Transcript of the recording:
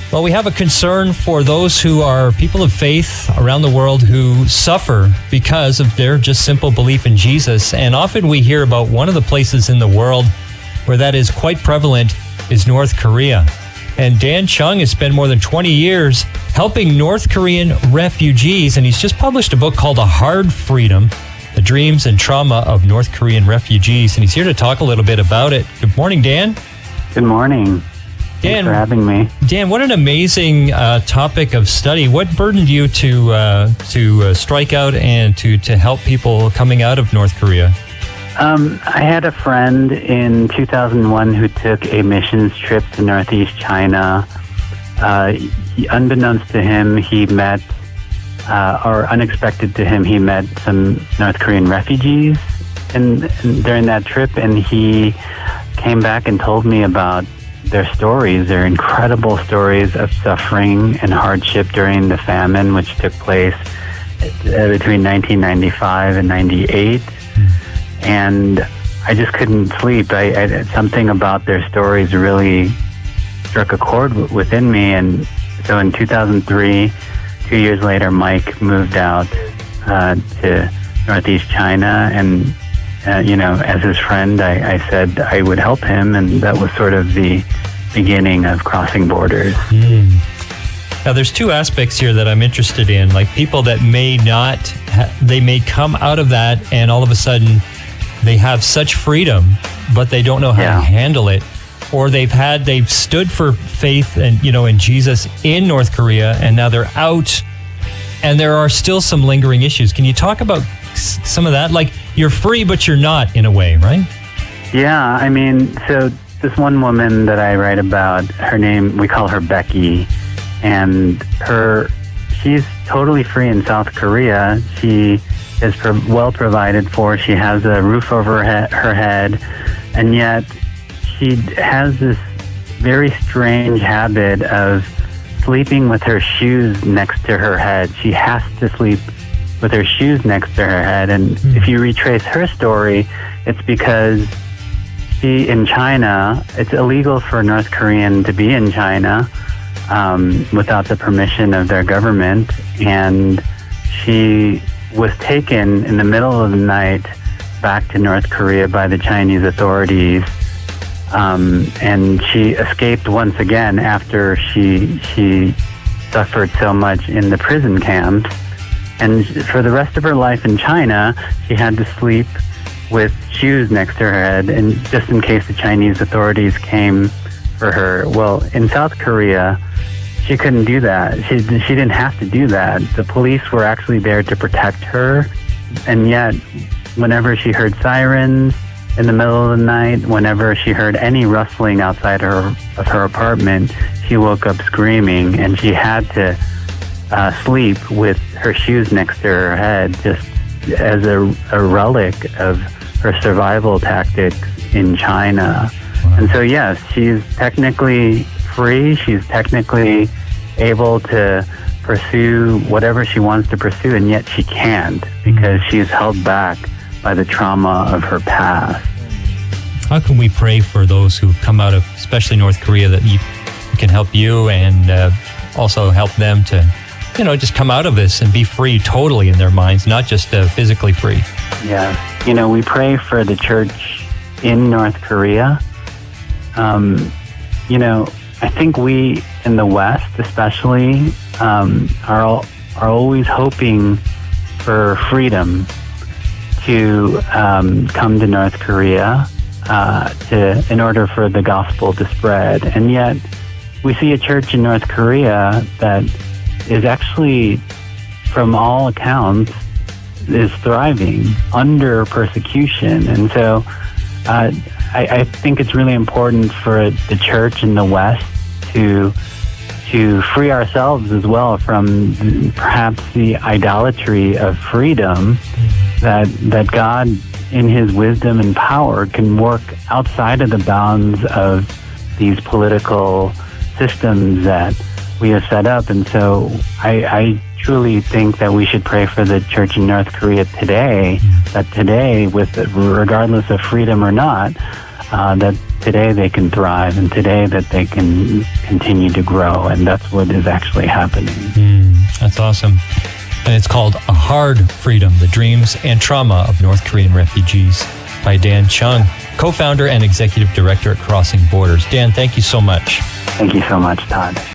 Well, we have a concern for those who are people of faith around the world who suffer because of their just simple belief in Jesus. And often we hear about one of the places in the world where that is quite prevalent is North Korea. And Dan Chung has spent more than 20 years helping North Korean refugees, and he's just published a book called A Hard Freedom, The Dreams and Trauma of North Korean Refugees. And he's here to talk a little bit about it. Good morning, Dan. Good morning. Dan, thanks for having me. Dan, what an amazing topic of study. What burdened you to strike out and to help people coming out of North Korea? I had a friend in 2001 who took a missions trip to Northeast China. Unbeknownst to him, he met, or unexpected to him, he met some North Korean refugees during that trip, and he came back and told me about their stories, their incredible stories of suffering and hardship during the famine, which took place between 1995 and 98. And I just couldn't sleep. Something about their stories really struck a chord within me. And so in 2003, 2 years later, Mike moved out to Northeast China, and as his friend, I said I would help him, and that was sort of the beginning of Crossing Borders. Now, there's two aspects here that I'm interested in, like people that may not, they may come out of that and all of a sudden they have such freedom, but they don't know how to handle it. Or they've stood for faith and, in Jesus in North Korea, and now they're out and there are still some lingering issues. Can you talk about some of that? Like, you're free, but you're not, in a way, right? Yeah, so this one woman that I write about, her name, we call her Becky, and she's totally free in South Korea. She is well provided for. She has a roof over her head, and yet she has this very strange habit of sleeping with her shoes next to her head. She has to sleep with her shoes next to her head. And if you retrace her story, it's because in China, it's illegal for a North Korean to be in China without the permission of their government. And she was taken in the middle of the night back to North Korea by the Chinese authorities. And she escaped once again after she suffered so much in the prison camps. And for the rest of her life in China, she had to sleep with shoes next to her head, and just in case the Chinese authorities came for her. Well, in South Korea, she couldn't do that. She didn't have to do that. The police were actually there to protect her, and yet whenever she heard sirens in the middle of the night, whenever she heard any rustling outside of her apartment, she woke up screaming, and she had to sleep with her shoes next to her head, just as a relic of her survival tactics in China. Wow. And so, yes, she's technically free. She's technically able to pursue whatever she wants to pursue, and yet she can't because she's held back by the trauma of her past. How can we pray for those who've come out of, especially North Korea, that you can help you and also help them to just come out of this and be free totally in their minds, not just physically free? Yeah. We pray for the church in North Korea. I think we in the West especially are always hoping for freedom to come to North Korea in order for the gospel to spread. And yet we see a church in North Korea that is actually, from all accounts, is thriving under persecution. And so I think it's really important for the church in the West to free ourselves as well from perhaps the idolatry of freedom, that God, in his wisdom and power, can work outside of the bounds of these political systems that we have set up. And so I truly think that we should pray for the church in North Korea today, that today, regardless of freedom or not, that today they can thrive and today that they can continue to grow. And that's what is actually happening. That's awesome. And it's called A Hard Freedom, The Dreams and Trauma of North Korean Refugees by Dan Chung, co-founder and executive director at Crossing Borders. Dan, thank you so much. Thank you so much, Todd.